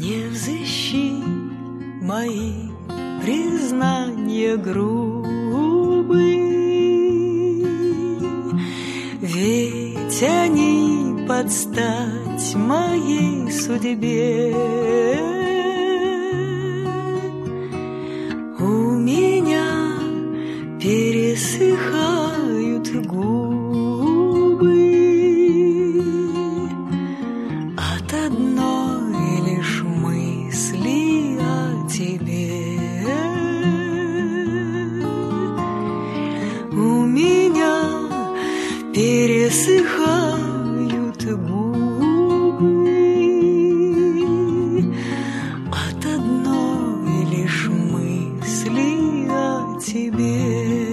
Не взыщи мои признания грубые, ведь они под стать моей судьбе. У меня пересыхают губы от одной лишь мысли о тебе. У меня пересыхают губы от одной лишь мысли о тебе.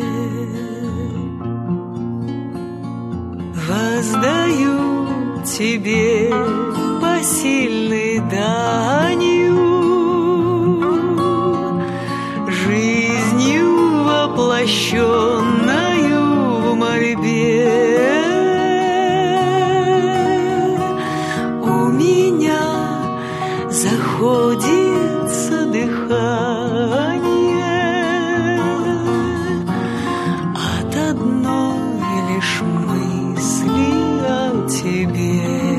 Воздаю тебе посильной данью, жизнью воплощенною в мольбе. У меня заходится дыхание от одной лишь мысли о тебе.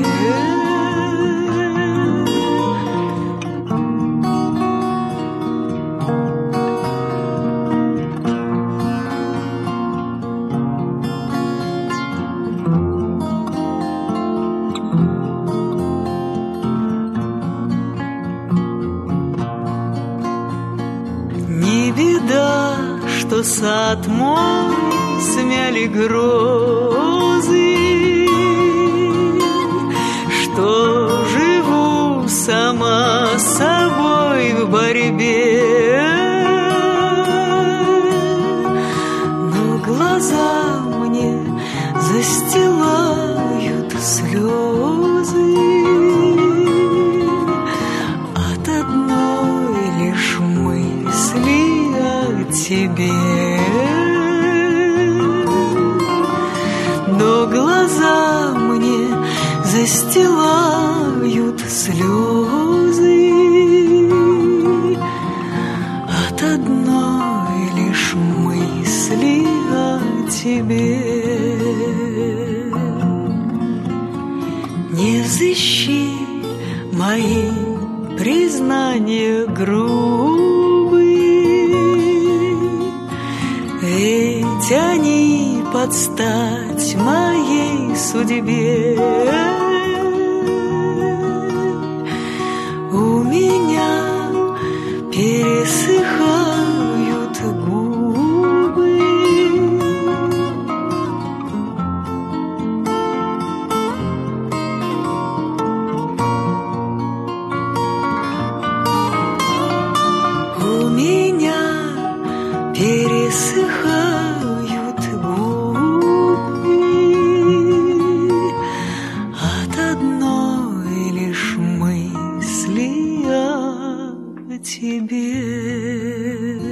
Не беда, что сад мой смяли грозы, что живу сама собой в борьбе. Но глаза мне застилают слезы от одной лишь мысли о тебе. Но глаза мне застилают слезы от одной лишь мысли о тебе. Не взыщи мои признания грубые, ведь они под стать моей судьбе. У меня пересыхают губы у меня пересыхают губы от одной лишь мысли о тебе.